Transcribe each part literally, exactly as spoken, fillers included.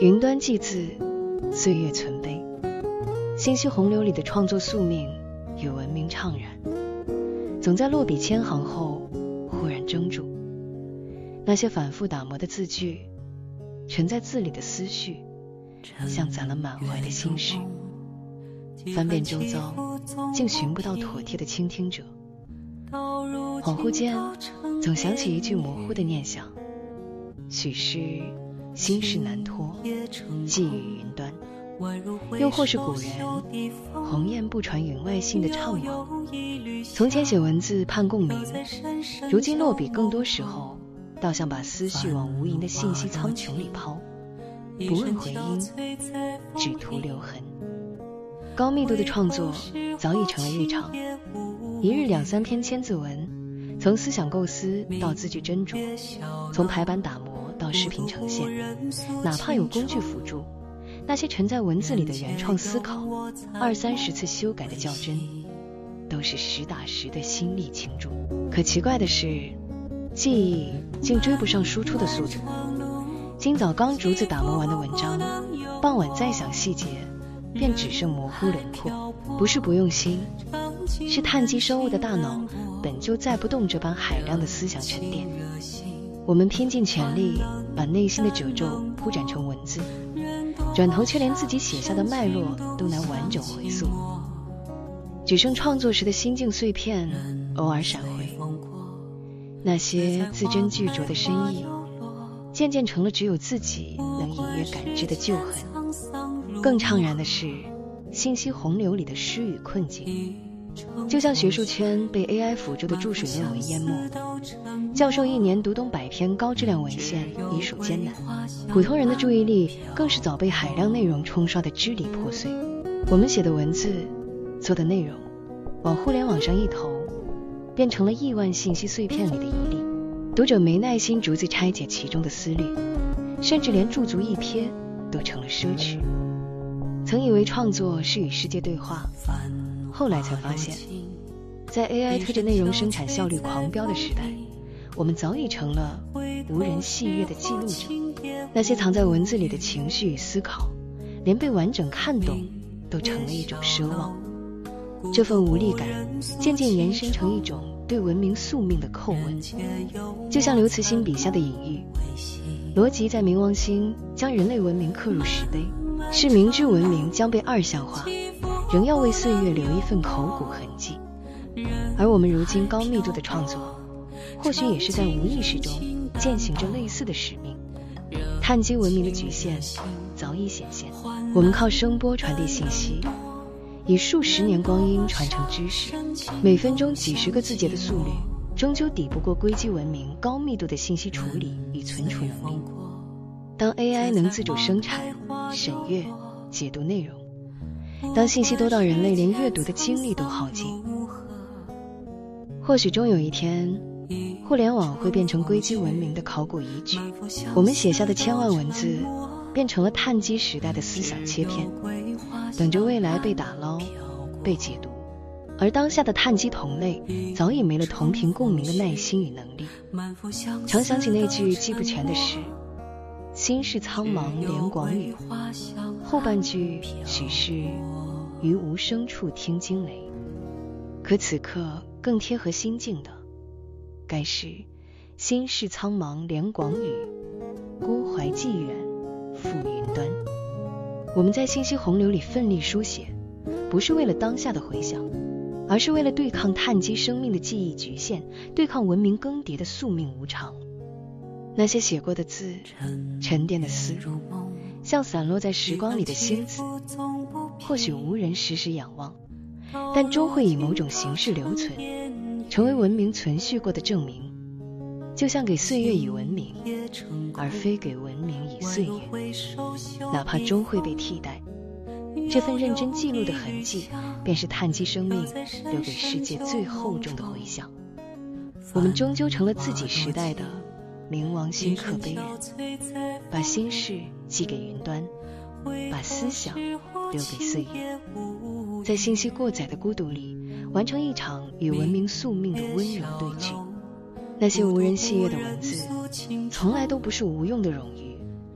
云端记字，岁月存碑。信息洪流里的创作宿命与文明怅然，总在落笔千行后忽然怔住。那些反复打磨的字句，沉在字里的思绪，像攒了满怀的心事。翻遍周遭，竟寻不到妥帖的倾听者。恍惚间，总想起一句模糊的念想：许是心事难托，寄予云端。又或是古人鸿雁不传云外信的怅惘。从前写文字盼共鸣，如今落笔更多时候倒像把思绪往无垠的信息苍穹里抛，不问回音，只图留痕。高密度的创作早已成了日常，一日两三篇千字文，从思想构思到字句斟酌，从排版打磨到视频呈现，哪怕有工具辅助，那些沉在文字里的原创思考，二三十次修改的校真，都是实打实的心力倾注。可奇怪的是，记忆竟追不上输出的速度。今早刚竹子打磨完的文章，傍晚再想细节，便只剩模糊轮廓。不是不用心，是碳基生物的大脑本就载不动这般海量的思想沉淀。我们拼尽全力把内心的褶皱铺展成文字，转头却连自己写下的脉络都难完整回溯，只剩创作时的心境碎片偶尔闪回。那些字斟句酌的深意，渐渐成了只有自己能隐约感知的旧痕。更怅然的是，信息洪流里的诗与困境，就像学术圈被 A I 辅助的注水论文淹没。教授一年读懂百篇高质量文献已属艰难，普通人的注意力更是早被海量内容冲刷得支离破碎。我们写的文字，做的内容，往互联网上一投，变成了亿万信息碎片里的一粒。读者没耐心逐字拆解其中的思虑，甚至连驻足一瞥都成了奢侈。曾以为创作是与世界对话，后来才发现，在 A I 推着内容生产效率狂飙的时代，我们早已成了无人细阅的记录者。那些藏在文字里的情绪与思考，连被完整看懂都成了一种奢望。这份无力感渐渐延伸成一种对文明宿命的叩问。就像刘慈欣笔下的隐喻，罗辑在冥王星将人类文明刻入石碑，是明知文明将被二项化，仍要为岁月留一份口骨痕迹。而我们如今高密度的创作，或许也是在无意识中践行着类似的使命。碳基文明的局限早已显现，我们靠声波传递信息，以数十年光阴传承知识，每分钟几十个字节的速率，终究抵不过硅基文明高密度的信息处理与存储能力。当 A I 能自主生产、审阅、解读内容，当信息多到人类连阅读的精力都耗尽，或许终有一天，互联网会变成硅基文明的考古遗址，我们写下的千万文字变成了碳基时代的思想切片，等着未来被打捞、被解读。而当下的碳基同类早已没了同频共鸣的耐心与能力。常想起那句记不全的诗：心事苍茫连广宇，后半句许是于无声处听惊雷。可此刻更贴合心境的，该是心事苍茫连广宇，孤怀寄远赴云端。我们在信息洪流里奋力书写，不是为了当下的回响，而是为了对抗碳基生命的记忆局限，对抗文明更迭的宿命无常。那些写过的字，沉淀的思，像散落在时光里的星子，或许无人时时仰望，但终会以某种形式留存，成为文明存续过的证明。就像给岁月以文明，而非给文明以岁月，哪怕终会被替代，这份认真记录的痕迹，便是碳基生命留给世界最厚重的回响。我们终究成了自己时代的冥王星刻碑人，把心事寄给云端，把思想留给岁月，在信息过载的孤独里，完成一场与文明宿命的温柔对峙。那些无人细阅的文字，从来都不是无用的冗余，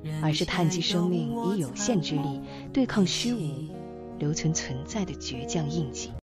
而是叹息生命以有限之力对抗虚无，留存存在的倔强印记。